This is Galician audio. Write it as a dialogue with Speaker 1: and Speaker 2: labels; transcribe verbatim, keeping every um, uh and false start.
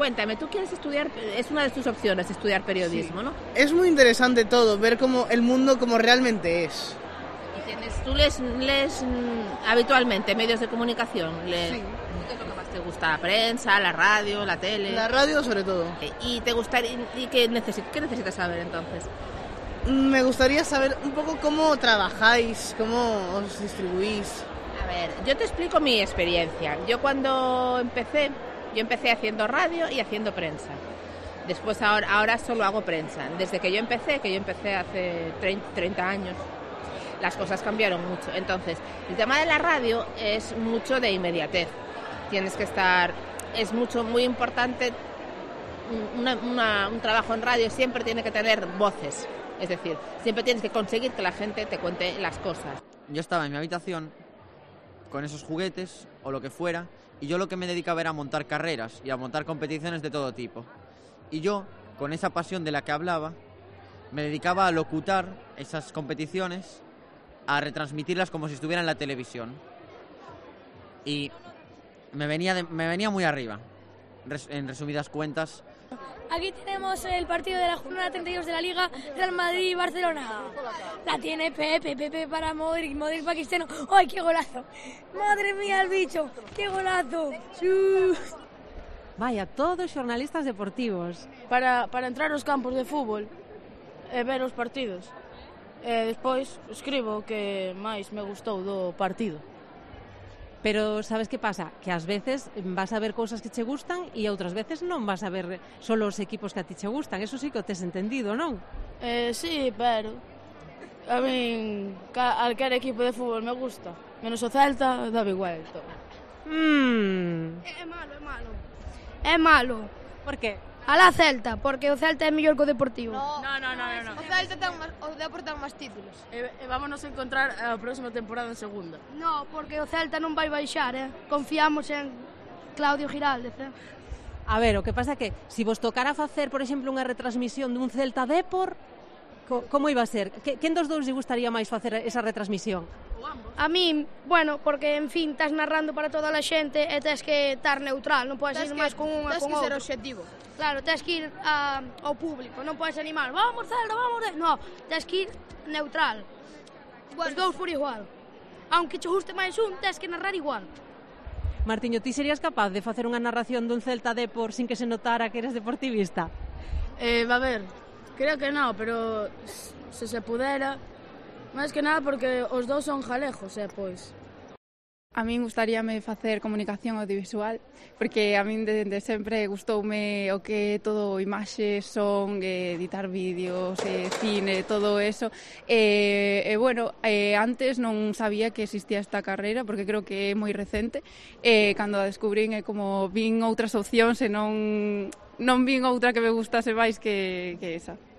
Speaker 1: cuéntame, tú quieres estudiar, es una de tus opciones estudiar periodismo,
Speaker 2: sí.
Speaker 1: ¿no?
Speaker 2: Es muy interesante todo, ver cómo el mundo como realmente es.
Speaker 1: ¿Y tienes, tú lees, lees mm, habitualmente medios de comunicación? Lees,
Speaker 2: Sí.
Speaker 1: ¿Qué es lo que más te gusta? ¿La prensa, la radio, la tele?
Speaker 2: La radio sobre todo.
Speaker 1: ¿Y te gustaría, y qué, necesit, qué necesitas saber entonces?
Speaker 2: Me gustaría saber un poco cómo trabajáis, cómo os distribuís.
Speaker 1: A ver, yo te explico mi experiencia. Yo cuando empecé, yo empecé haciendo radio y haciendo prensa. Después ahora, ahora solo hago prensa. Desde que yo empecé, que yo empecé hace treinta años, las cosas cambiaron mucho. Entonces, el tema de la radio es mucho de inmediatez. Tienes que estar, es mucho, muy importante, una, una, un trabajo en radio siempre tiene que tener voces. Es decir, siempre tienes que conseguir que la gente te cuente las cosas.
Speaker 3: Yo estaba en mi habitación con esos juguetes o lo que fuera, y yo lo que me dedicaba era a montar carreras y a montar competiciones de todo tipo. Y yo, con esa pasión de la que hablaba, me dedicaba a locutar esas competiciones, a retransmitirlas como si estuviera en la televisión. Y me venía, de, me venía muy arriba, res, en resumidas cuentas.
Speaker 4: Aquí tenemos el partido de la jornada treinta y dos de la Liga, Real Madrid y Barcelona. La tiene Pepe, Pepe para Modric, Modric para Cristiano. ¡Ay, qué golazo! ¡Madre mía, el bicho! ¡Qué golazo! ¡Sí!
Speaker 5: Vaya, todos xornalistas deportivos.
Speaker 6: Para, para entrar aos campos de fútbol e ver os partidos. E despois escribo o que máis me gustou do partido.
Speaker 5: Pero sabes que pasa? Que ás veces vas a ver cousas que che gustan e outras veces non vas a ver solo os equipos que a ti che gustan. Eso sí que o tes entendido, non?
Speaker 6: Eh, sí, pero a min calquer equipo de fútbol me gusta. Menos o Celta, daba igual todo.
Speaker 5: Mm.
Speaker 4: É malo, é malo. É malo.
Speaker 5: Por qué?
Speaker 4: Alá Celta, porque o Celta é mellor que o Deportivo.
Speaker 6: No, no, no, no, no.
Speaker 7: O Celta ten máis, o Depor ten máis títulos.
Speaker 6: E, e vámonos a encontrar a próxima temporada en segunda.
Speaker 4: No, porque o Celta non vai baixar, eh? Confiamos en Claudio Giraldez, eh?
Speaker 5: A ver, o que pasa é que se vos tocara facer, por exemplo, unha retransmisión dun Celta Depor, co, como iba a ser? Que, quen dos dous lle gustaría máis facer esa retransmisión?
Speaker 4: A min, bueno, porque, en fin, estás narrando para toda a xente e tens que estar neutral, non podes ir máis con unha con outra.
Speaker 7: Tens que ser objetivo.
Speaker 4: Claro, tens que ir a, ao público, non podes animar, vamos Celta, vamos, no, tens que ir neutral. Bueno. Os dous por igual. Aunque che guste máis un, tens que narrar igual.
Speaker 5: Martiño, ti serías capaz de facer unha narración dun Celta Depor sin que se notara que eres deportivista?
Speaker 6: Eh, va a ver, creo que no, pero se se pudera, máis que nada porque os dous son jalejos, eh, pois.
Speaker 8: A min gustaríame facer comunicación audiovisual porque a min desde de sempre gustoume o que todo imaxe, son, eh, editar vídeos, eh, cine, todo eso. E, eh, bueno, eh, antes non sabía que existía esta carreira porque creo que é moi recente. E eh, cando a descubrín é como vin outras opcións e non, non vin outra que me gustase máis que, que esa.